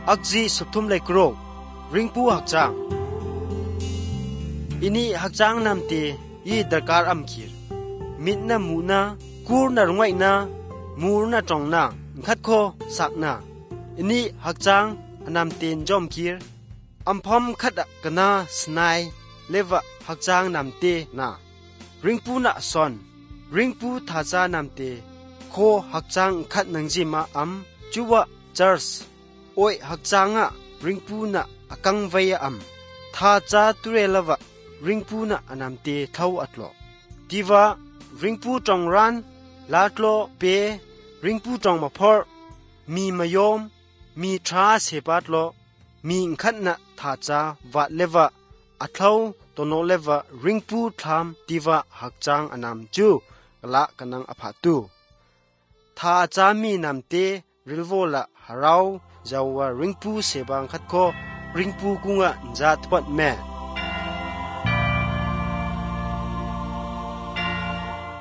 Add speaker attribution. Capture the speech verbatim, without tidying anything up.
Speaker 1: อักจีสุทุมไลกรกริงปูหักจางอินี่หักจางนำเตยีดการอัมขีรมิดนามูนากูร์นารงไวนามูร์นาจงนาขัดโคสักนาอินี่หักจางนำเตนจอมขีรอัมพอมขัดกนาสไนเลวะหักจางนำเตนาริงปูนาซอนริงปูทาจานำเตโคหักจางขัดนังจิมาอัมจูวะจาร์สโอยหักจางะริงปูนาอกังไวยอัมทาจาตุเรลวะริงปูนาอนามเตเท่าอัตโลดีว่าริงปูจงรันลาตโลเปริงปูจงมาพอมีมายอมมีทราเสปัตโลมีขันนะทาจาวะเลวะอัตเท่าตโนเลวะริงปูทามดีว่าหักจางอนามจูละกันังอภาตูทาจามีนามเตริลโวละฮาราวจาวะริงปูเสบังขัดโคริงปูกุงะจัดปัดแม่